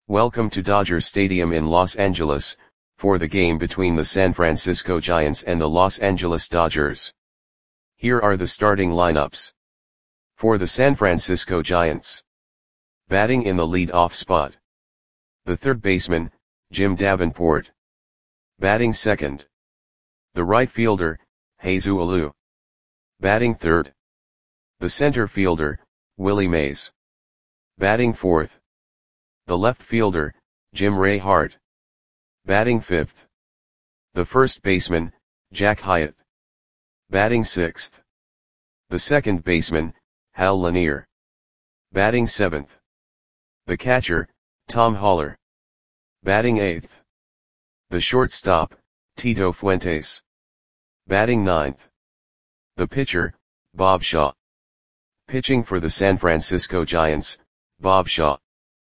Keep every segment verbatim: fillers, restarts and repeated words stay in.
Welcome to Dodger Stadium in Los Angeles, for the game between the San Francisco Giants and the Los Angeles Dodgers. Here are the starting lineups. For the San Francisco Giants. Batting in the lead-off spot. The third baseman, Jim Davenport. Batting second. The right fielder, Jesus Alou. Batting third. The center fielder, Willie Mays. Batting fourth. The left fielder, Jim Ray Hart. Batting fifth. The first baseman, Jack Hyatt. Batting sixth. The second baseman, Hal Lanier. Batting seventh. The catcher, Tom Haller. Batting eighth. The shortstop, Tito Fuentes. Batting ninth. The pitcher, Bob Shaw. Pitching for the San Francisco Giants, Bob Shaw.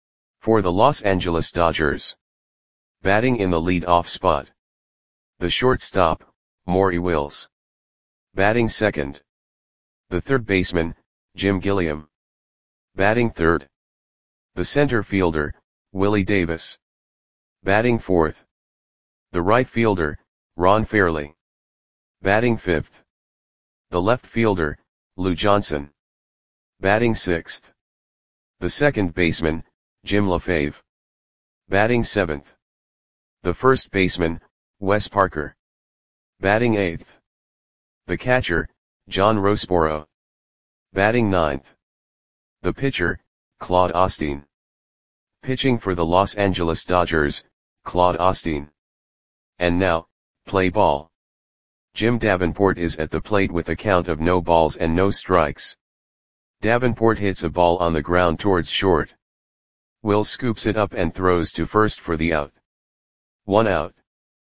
For the Los Angeles Dodgers. Batting in the lead-off spot. The shortstop, Maury Wills. Batting second. The third baseman, Jim Gilliam. Batting third. The center fielder, Willie Davis. Batting fourth. The right fielder, Ron Fairly. Batting fifth. The left fielder, Lou Johnson. Batting sixth. The second baseman, Jim LaFave. Batting seventh. The first baseman, Wes Parker. Batting eighth. The catcher, John Roseboro. Batting ninth. The pitcher, Claude Osteen. Pitching for the Los Angeles Dodgers, Claude Osteen. And now, play ball. Jim Davenport is at the plate with a count of no balls and no strikes. Davenport hits a ball on the ground towards short. Will scoops it up and throws to first for the out. One out.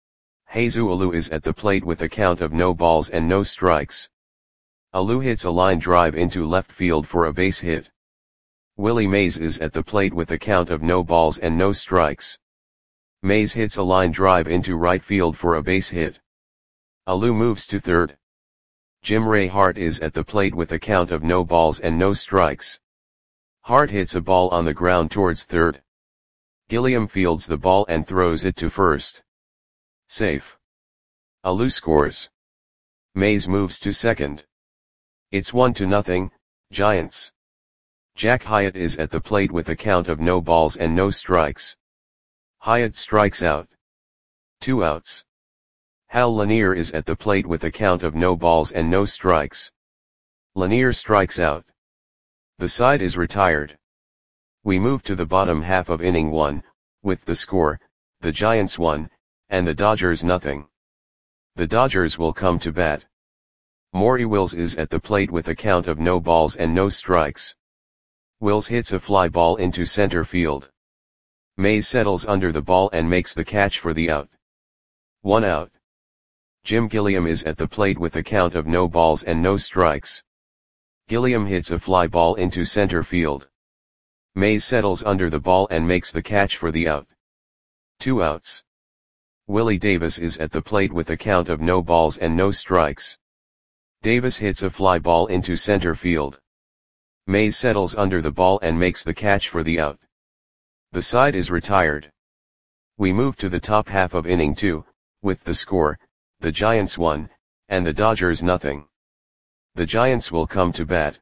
Jesus Alou is at the plate with a count of no balls and no strikes. Alou hits a line drive into left field for a base hit. Willie Mays is at the plate with a count of no balls and no strikes. Mays hits a line drive into right field for a base hit. Alou moves to third. Jim Ray Hart is at the plate with a count of no balls and no strikes. Hart hits a ball on the ground towards third. Gilliam fields the ball and throws it to first. Safe. Alou scores. Mays moves to second. It's one to nothing, Giants. Jack Hyatt is at the plate with a count of no balls and no strikes. Hyatt strikes out. Two outs. Hal Lanier is at the plate with a count of no balls and no strikes. Lanier strikes out. The side is retired. We move to the bottom half of inning one, with the score, the Giants one, and the Dodgers nothing. The Dodgers will come to bat. Maury Wills is at the plate with a count of no balls and no strikes. Wills hits a fly ball into center field. Mays settles under the ball and makes the catch for the out. One out. Jim Gilliam is at the plate with a count of no balls and no strikes. Gilliam hits a fly ball into center field. Mays settles under the ball and makes the catch for the out. Two outs. Willie Davis is at the plate with a count of no balls and no strikes. Davis hits a fly ball into center field. Mays settles under the ball and makes the catch for the out. The side is retired. We move to the top half of inning two, with the score, the Giants one, and the Dodgers nothing. The Giants will come to bat.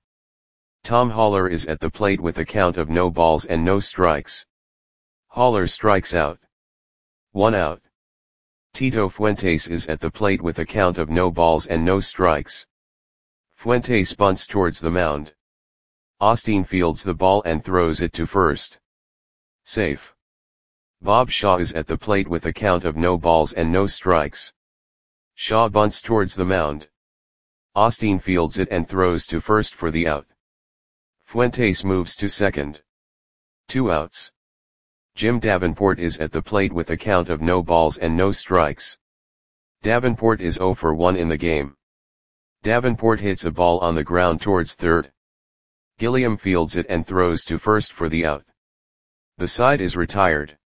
Tom Haller is at the plate with a count of no balls and no strikes. Haller strikes out. One out. Tito Fuentes is at the plate with a count of no balls and no strikes. Fuentes bunts towards the mound. Osteen fields the ball and throws it to first. Safe. Bob Shaw is at the plate with a count of no balls and no strikes. Shaw bunts towards the mound. Osteen fields it and throws to first for the out. Fuentes moves to second. Two outs. Jim Davenport is at the plate with a count of no balls and no strikes. Davenport is zero for one in the game. Davenport hits a ball on the ground towards third. Gilliam fields it and throws to first for the out. The side is retired.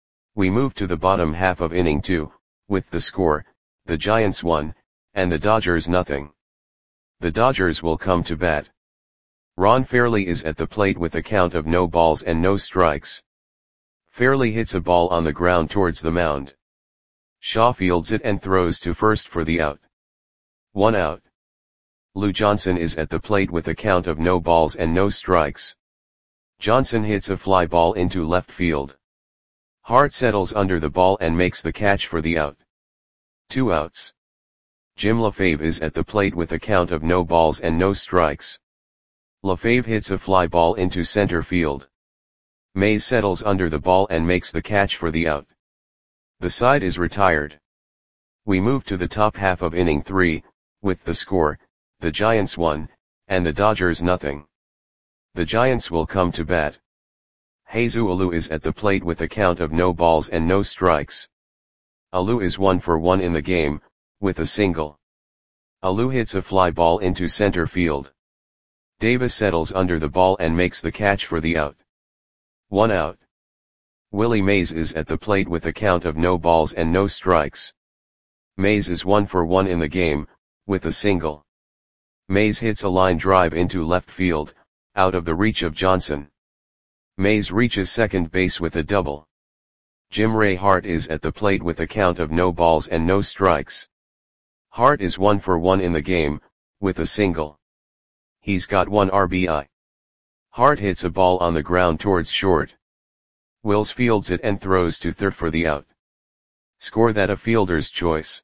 We move to the bottom half of inning two, with the score, the Giants one, and the Dodgers nothing. The Dodgers will come to bat. Ron Fairly is at the plate with a count of no balls and no strikes. Fairly hits a ball on the ground towards the mound. Shaw fields it and throws to first for the out. One out. Lou Johnson is at the plate with a count of no balls and no strikes. Johnson hits a fly ball into left field. Hart settles under the ball and makes the catch for the out. Two outs. Jim LaFave is at the plate with a count of no balls and no strikes. LaFave hits a fly ball into center field. Mays settles under the ball and makes the catch for the out. The side is retired. We move to the top half of inning three, with the score, the Giants one, and the Dodgers nothing. The Giants will come to bat. Jesus Alou is at the plate with a count of no balls and no strikes. Alou is one for one in the game, with a single. Alou hits a fly ball into center field. Davis settles under the ball and makes the catch for the out. One out. Willie Mays is at the plate with a count of no balls and no strikes. Mays is one for one in the game, with a single. Mays hits a line drive into left field, out of the reach of Johnson. Mays reaches second base with a double. Jim Ray Hart is at the plate with a count of no balls and no strikes. Hart is one for one in the game, with a single. He's got one R B I. Hart hits a ball on the ground towards short. Wills fields it and throws to third for the out. Score that a fielder's choice.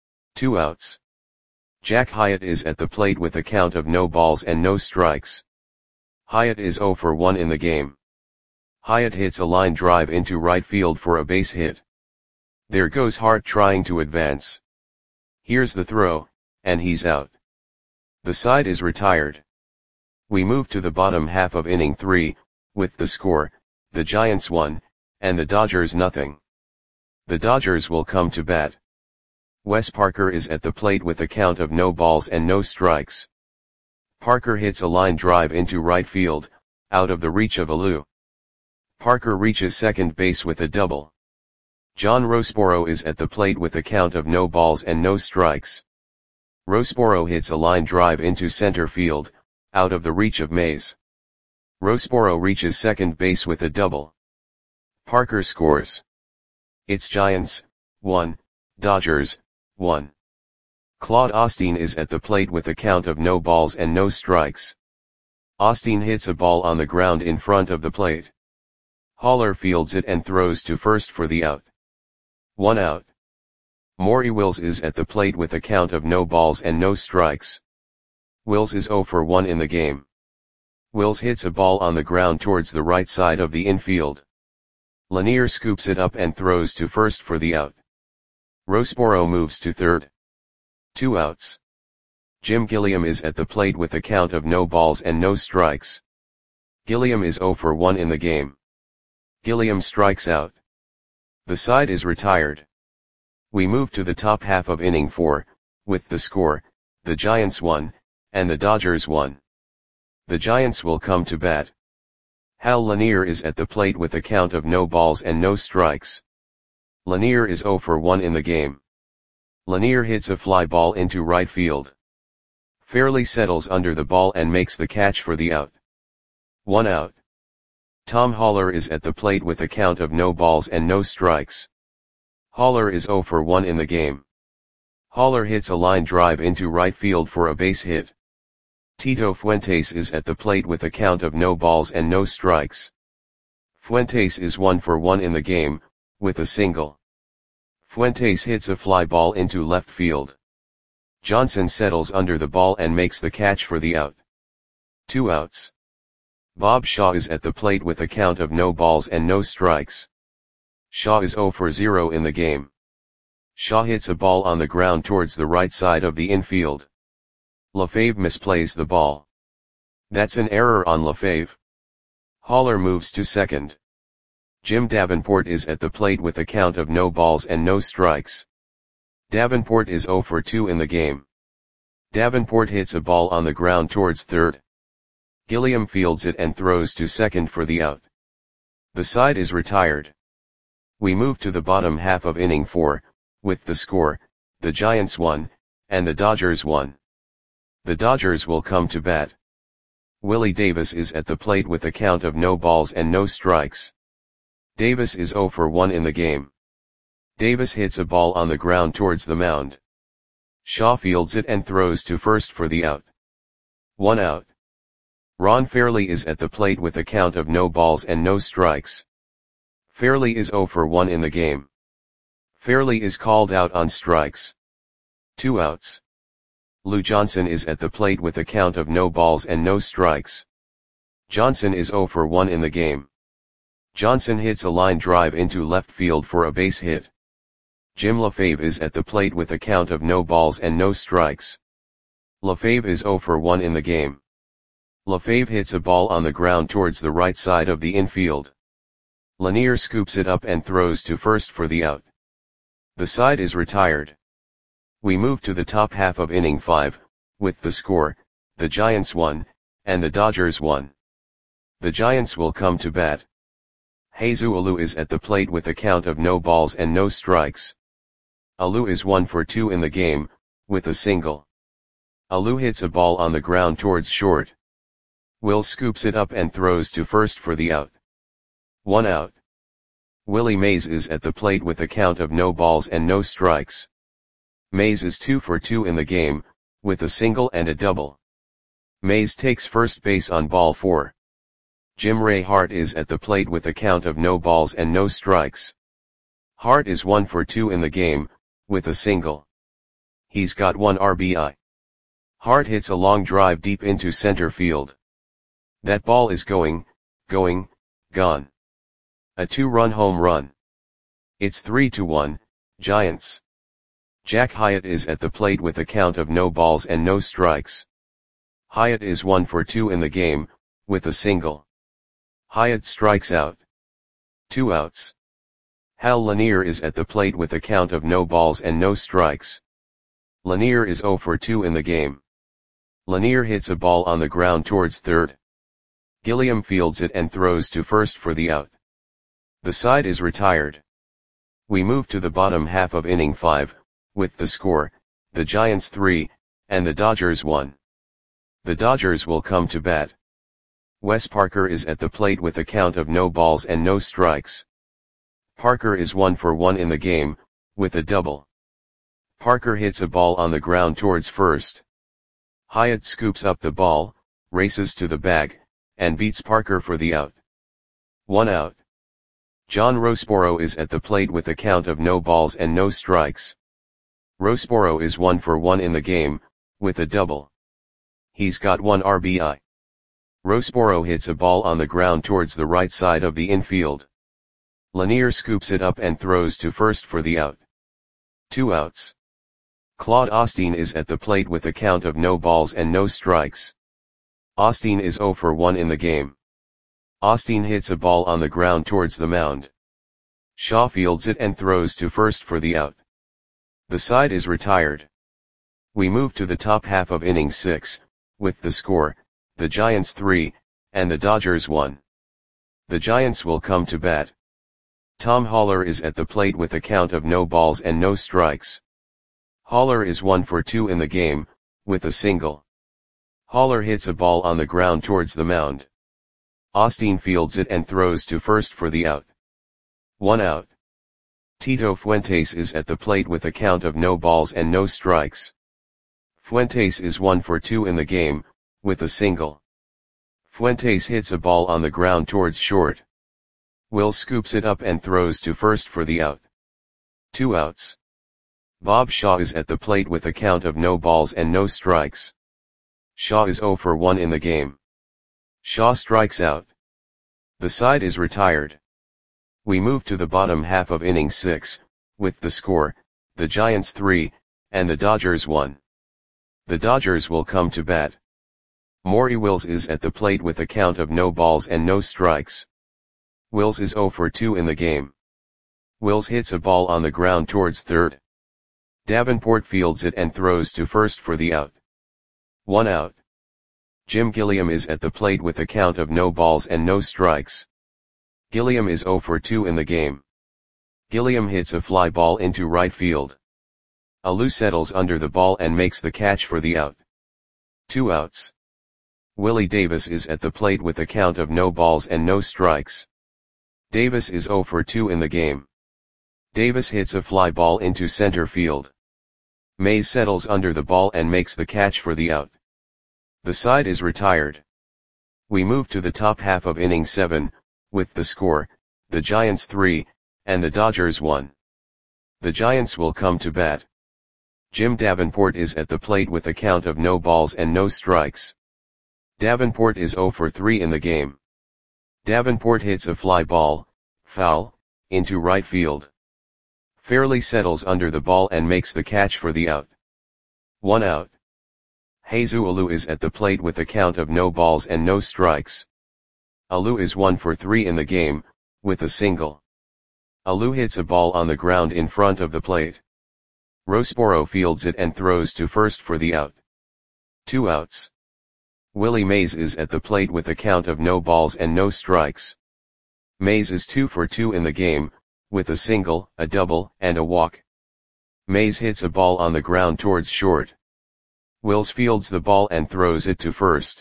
Two outs. Jack Hyatt is at the plate with a count of no balls and no strikes. Hyatt is zero for one in the game. Hyatt hits a line drive into right field for a base hit. There goes Hart trying to advance. Here's the throw, and he's out. The side is retired. We move to the bottom half of inning three, with the score, the Giants one, and the Dodgers nothing. The Dodgers will come to bat. Wes Parker is at the plate with a count of no balls and no strikes. Parker hits a line drive into right field, out of the reach of Alou. Parker reaches second base with a double. John Roseboro is at the plate with a count of no balls and no strikes. Roseboro hits a line drive into center field, out of the reach of Mays. Roseboro reaches second base with a double. Parker scores. It's Giants, one, Dodgers, one. Claude Osteen is at the plate with a count of no balls and no strikes. Osteen hits a ball on the ground in front of the plate. Haller fields it and throws to first for the out. One out. Maury Wills is at the plate with a count of no balls and no strikes. Wills is zero for one in the game. Wills hits a ball on the ground towards the right side of the infield. Lanier scoops it up and throws to first for the out. Roseboro moves to third. Two outs. Jim Gilliam is at the plate with a count of no balls and no strikes. Gilliam is zero for one in the game. Gilliam strikes out. The side is retired. We move to the top half of inning four, with the score, the Giants one, and the Dodgers one. The Giants will come to bat. Hal Lanier is at the plate with a count of no balls and no strikes. Lanier is zero for one in the game. Lanier hits a fly ball into right field. Fairly settles under the ball and makes the catch for the out. One out. Tom Haller is at the plate with a count of no balls and no strikes. Haller is zero for one in the game. Haller hits a line drive into right field for a base hit. Tito Fuentes is at the plate with a count of no balls and no strikes. Fuentes is one for one in the game, with a single. Fuentes hits a fly ball into left field. Johnson settles under the ball and makes the catch for the out. Two outs. Bob Shaw is at the plate with a count of no balls and no strikes. Shaw is zero for zero in the game. Shaw hits a ball on the ground towards the right side of the infield. LaFave misplays the ball. That's an error on LaFave. Haller moves to second. Jim Davenport is at the plate with a count of no balls and no strikes. Davenport is zero for two in the game. Davenport hits a ball on the ground towards third. Gilliam fields it and throws to second for the out. The side is retired. We move to the bottom half of inning four, with the score, the Giants one, and the Dodgers one. The Dodgers will come to bat. Willie Davis is at the plate with a count of no balls and no strikes. Davis is zero for one in the game. Davis hits a ball on the ground towards the mound. Shaw fields it and throws to first for the out. One out. Ron Fairley is at the plate with a count of no balls and no strikes. Fairley is zero for one in the game. Fairley is called out on strikes. Two outs. Lou Johnson is at the plate with a count of no balls and no strikes. Johnson is zero for one in the game. Johnson hits a line drive into left field for a base hit. Jim LaFave is at the plate with a count of no balls and no strikes. LaFave is zero for one in the game. LaFave hits a ball on the ground towards the right side of the infield. Lanier scoops it up and throws to first for the out. The side is retired. We move to the top half of inning five, with the score, the Giants won, and the Dodgers won. The Giants will come to bat. Jesus Alou is at the plate with a count of no balls and no strikes. Alou is one for two in the game, with a single. Alou hits a ball on the ground towards short. Will scoops it up and throws to first for the out. One out. Willie Mays is at the plate with a count of no balls and no strikes. Mays is two for two in the game, with a single and a double. Mays takes first base on ball four. Jim Ray Hart is at the plate with a count of no balls and no strikes. Hart is one for two in the game, with a single. He's got one R B I. Hart hits a long drive deep into center field. That ball is going, going, gone. A two-run home run. It's three to one, Giants. Jack Hyatt is at the plate with a count of no balls and no strikes. Hyatt is one for two in the game, with a single. Hyatt strikes out. Two outs. Hal Lanier is at the plate with a count of no balls and no strikes. Lanier is zero for two in the game. Lanier hits a ball on the ground towards third. Gilliam fields it and throws to first for the out. The side is retired. We move to the bottom half of inning five, with the score, the Giants three, and the Dodgers one. The Dodgers will come to bat. Wes Parker is at the plate with a count of no balls and no strikes. Parker is one for one in the game, with a double. Parker hits a ball on the ground towards first. Hyatt scoops up the ball, races to the bag, and beats Parker for the out. One out. John Roseboro is at the plate with a count of no balls and no strikes. Roseboro is one for one in the game, with a double. He's got one R B I. Roseboro hits a ball on the ground towards the right side of the infield. Lanier scoops it up and throws to first for the out. Two outs. Claude Osteen is at the plate with a count of no balls and no strikes. Osteen is zero for one in the game. Osteen hits a ball on the ground towards the mound. Shaw fields it and throws to first for the out. The side is retired. We move to the top half of inning six, with the score, the Giants three, and the Dodgers one. The Giants will come to bat. Tom Haller is at the plate with a count of no balls and no strikes. Haller is one for two in the game, with a single. Haller hits a ball on the ground towards the mound. Osteen fields it and throws to first for the out. One out. Tito Fuentes is at the plate with a count of no balls and no strikes. Fuentes is one for two in the game, with a single. Fuentes hits a ball on the ground towards short. Will scoops it up and throws to first for the out. Two outs. Bob Shaw is at the plate with a count of no balls and no strikes. Shaw is zero for one in the game. Shaw strikes out. The side is retired. We move to the bottom half of inning six, with the score, the Giants three, and the Dodgers one. The Dodgers will come to bat. Maury Wills is at the plate with a count of no balls and no strikes. Wills is zero for two in the game. Wills hits a ball on the ground towards third. Davenport fields it and throws to first for the out. One out. Jim Gilliam is at the plate with a count of no balls and no strikes. Gilliam is zero for two in the game. Gilliam hits a fly ball into right field. Alou settles under the ball and makes the catch for the out. Two outs. Willie Davis is at the plate with a count of no balls and no strikes. Davis is zero for two in the game. Davis hits a fly ball into center field. Mays settles under the ball and makes the catch for the out. The side is retired. We move to the top half of inning seven, with the score, the Giants three, and the Dodgers one. The Giants will come to bat. Jim Davenport is at the plate with a count of no balls and no strikes. Davenport is zero for three in the game. Davenport hits a fly ball, foul, into right field. Fairley settles under the ball and makes the catch for the out. One out. Jesus Alou is at the plate with a count of no balls and no strikes. Alou is one for three in the game, with a single. Alou hits a ball on the ground in front of the plate. Rosboro fields it and throws to first for the out. Two outs. Willie Mays is at the plate with a count of no balls and no strikes. Mays is two for two in the game, with a single, a double, and a walk. Mays hits a ball on the ground towards short. Wills fields the ball and throws it to first.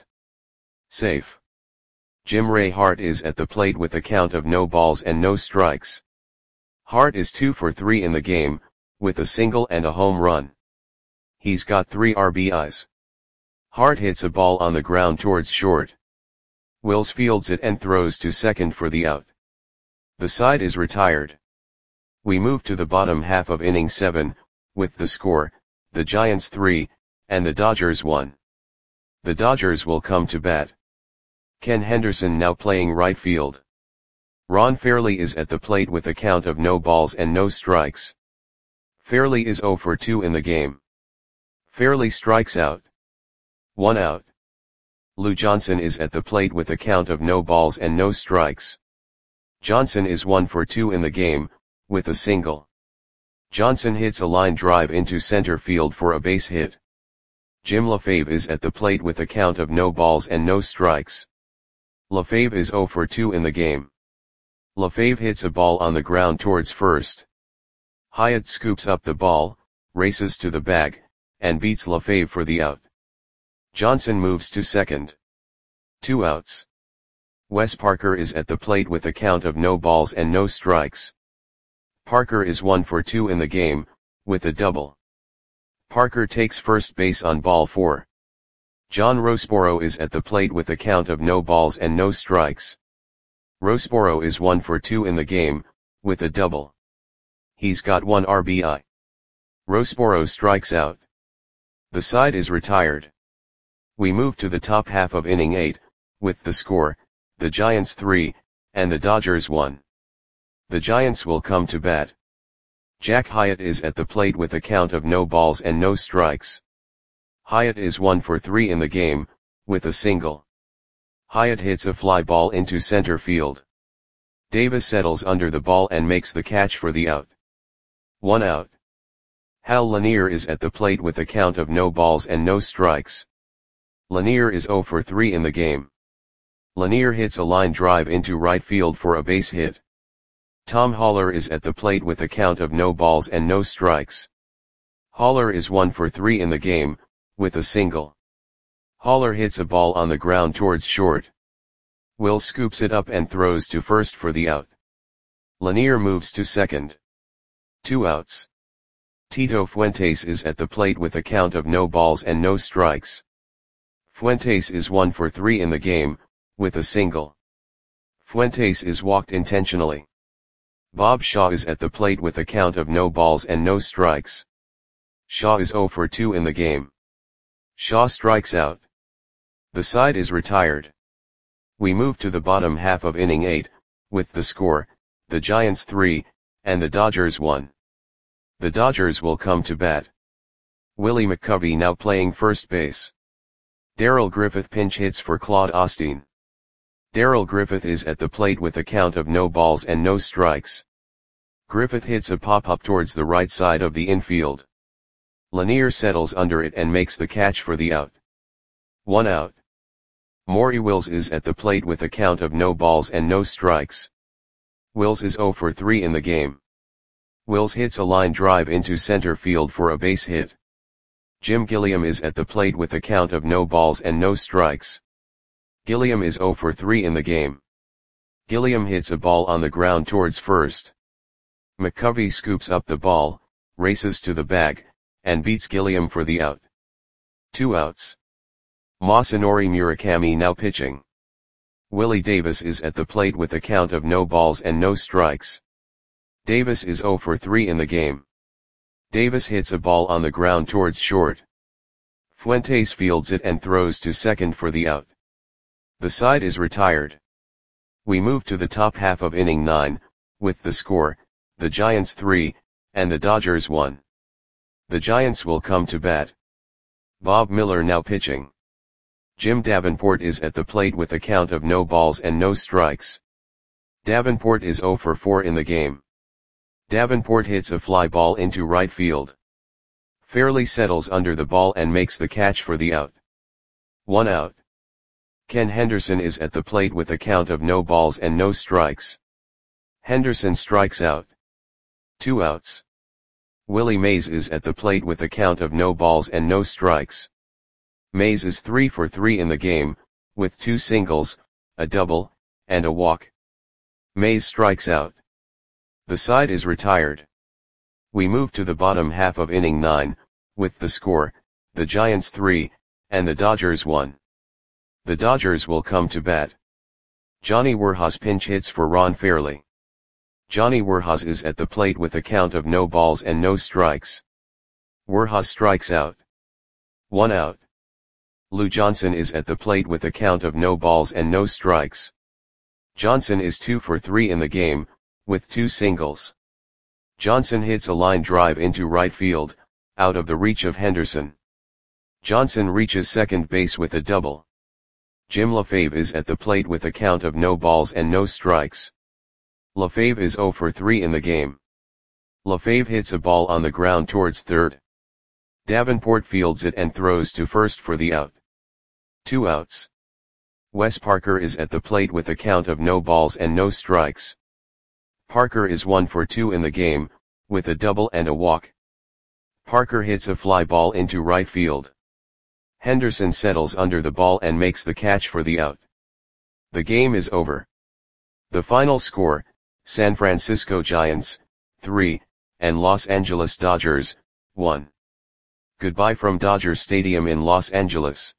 Safe. Jim Ray Hart is at the plate with a count of no balls and no strikes. Hart is two for three in the game, with a single and a home run. He's got three R B Is. Hart hits a ball on the ground towards short. Wills fields it and throws to second for the out. The side is retired. We move to the bottom half of inning seven, with the score, the Giants three, and the Dodgers one. The Dodgers will come to bat. Ken Henderson now playing right field. Ron Fairley is at the plate with a count of no balls and no strikes. Fairley is zero for two in the game. Fairley strikes out. One out. Lou Johnson is at the plate with a count of no balls and no strikes. Johnson is one for two in the game, with a single. Johnson hits a line drive into center field for a base hit. Jim LaFave is at the plate with a count of no balls and no strikes. LaFave is zero for two in the game. LaFave hits a ball on the ground towards first. Hyatt scoops up the ball, races to the bag, and beats LaFave for the out. Johnson moves to second. Two outs. Wes Parker is at the plate with a count of no balls and no strikes. Parker is one for two in the game, with a double. Parker takes first base on ball four. John Rosboro is at the plate with a count of no balls and no strikes. Rosboro is one for two in the game, with a double. He's got one R B I. Rosboro strikes out. The side is retired. We move to the top half of inning eight, with the score, the Giants three, and the Dodgers one. The Giants will come to bat. Jack Hyatt is at the plate with a count of no balls and no strikes. Hyatt is one for three in the game, with a single. Hyatt hits a fly ball into center field. Davis settles under the ball and makes the catch for the out. One out. Hal Lanier is at the plate with a count of no balls and no strikes. Lanier is zero for three in the game. Lanier hits a line drive into right field for a base hit. Tom Haller is at the plate with a count of no balls and no strikes. Haller is one for three in the game, with a single. Haller hits a ball on the ground towards short. Will scoops it up and throws to first for the out. Lanier moves to second. Two outs. Tito Fuentes is at the plate with a count of no balls and no strikes. Fuentes is one for three in the game, with a single. Fuentes is walked intentionally. Bob Shaw is at the plate with a count of no balls and no strikes. Shaw is zero for two in the game. Shaw strikes out. The side is retired. We move to the bottom half of inning eight, with the score, the Giants three, and the Dodgers one. The Dodgers will come to bat. Willie McCovey now playing first base. Darrell Griffith pinch hits for Claude Osteen. Darrell Griffith is at the plate with a count of no balls and no strikes. Griffith hits a pop-up towards the right side of the infield. Lanier settles under it and makes the catch for the out. One out. Maury Wills is at the plate with a count of no balls and no strikes. Wills is zero for three in the game. Wills hits a line drive into center field for a base hit. Jim Gilliam is at the plate with a count of no balls and no strikes. Gilliam is zero for three in the game. Gilliam hits a ball on the ground towards first. McCovey scoops up the ball, races to the bag, and beats Gilliam for the out. Two outs. Masanori Murakami now pitching. Willie Davis is at the plate with a count of no balls and no strikes. Davis is oh for three in the game. Davis hits a ball on the ground towards short. Fuentes fields it and throws to second for the out. The side is retired. We move to the top half of inning nine, with the score, the Giants three, and the Dodgers one. The Giants will come to bat. Bob Miller now pitching. Jim Davenport is at the plate with a count of no balls and no strikes. Davenport is oh for four in the game. Davenport hits a fly ball into right field. Fairly settles under the ball and makes the catch for the out. One out. Ken Henderson is at the plate with a count of no balls and no strikes. Henderson strikes out. Two outs. Willie Mays is at the plate with a count of no balls and no strikes. Mays is three for three in the game, with two singles, a double, and a walk. Mays strikes out. The side is retired. We move to the bottom half of inning nine, with the score, the Giants three, and the Dodgers one. The Dodgers will come to bat. Johnny Werhas pinch hits for Ron Fairly. Johnny Werhas is at the plate with a count of no balls and no strikes. Werhas strikes out. One out. Lou Johnson is at the plate with a count of no balls and no strikes. Johnson is two for three in the game, with two singles. Johnson hits a line drive into right field, out of the reach of Henderson. Johnson reaches second base with a double. Jim LaFave is at the plate with a count of no balls and no strikes. LaFave is oh for three in the game. LaFave hits a ball on the ground towards third. Davenport fields it and throws to first for the out. Two outs. Wes Parker is at the plate with a count of no balls and no strikes. Parker is one for two in the game, with a double and a walk. Parker hits a fly ball into right field. Henderson settles under the ball and makes the catch for the out. The game is over. The final score, San Francisco Giants, three, and Los Angeles Dodgers, one. Goodbye from Dodger Stadium in Los Angeles.